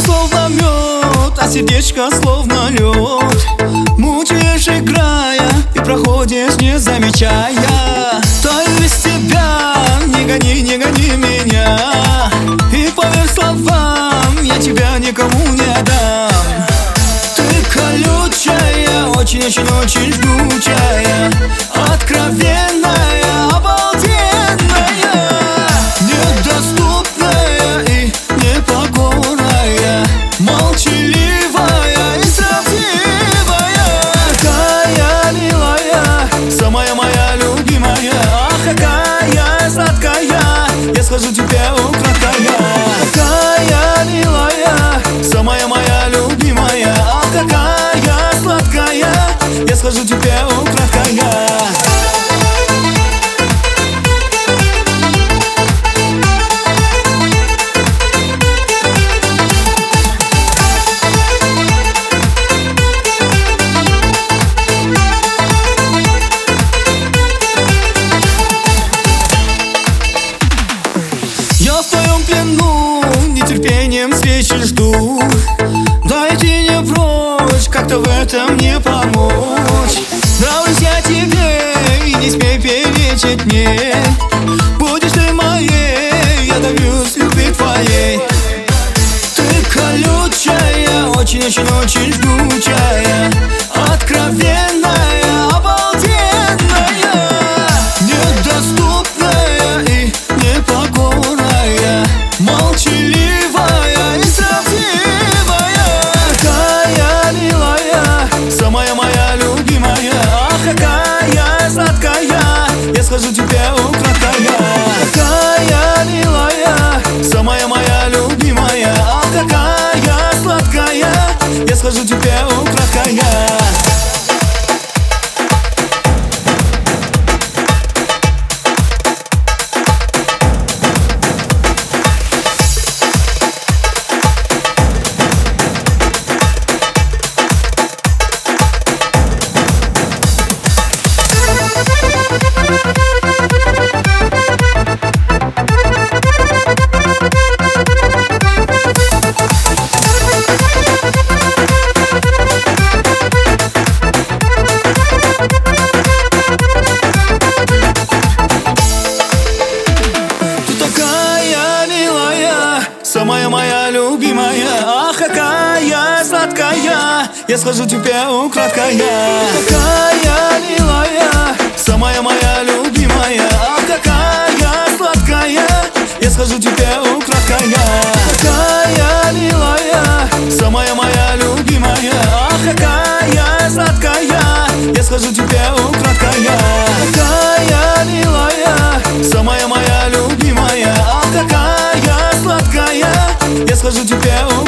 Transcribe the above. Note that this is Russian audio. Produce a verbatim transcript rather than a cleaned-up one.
словно мед, а сердечко словно лед. Мучаешь, играя, и проходишь, не замечая. Таю без тебя, не гони, не гони меня. И поверь словам, я тебя никому не отдам. Ты колючая, очень-очень-очень жгучая, откровенная, обалденная, недоступная и непокорная, молчаливая и строптивая. Какая милая, самая моя любимая, ах, какая сладкая, я схожу тебя украдкая. Какая милая, самая моя любимая, ах, какая сладкая, я схожу тебя украдкая. Я в твоем плену, нетерпением встречи жду. Дайте не прочь, как-то в этом не помочь. Нравлюсь я тебе, и не смей перечить мне. Будешь ты моей, я добьюсь любви твоей. Ты колючая, очень-очень-очень жгучая, откровенная, обалденная, недоступная и непокорная, молчаливая и строптивая. Какая милая, самая моя любимая, ах, какая сладкая, я схожу тебя украдкая. Какая милая, самая моя любимая, ах, какая сладкая, я схожу тебя украдкая. Самая моя любимая, ах, какая сладкая, я схожу тебя украдкая. Какая милая, самая моя любимая, ах, какая сладкая, я схожу тебя украдкая. Какая милая, самая моя любимая, ах, какая сладкая, я схожу тебя украдкая. Какая милая, самая моя любимая, ах, какая сладкая, я схожу тебя украдкая.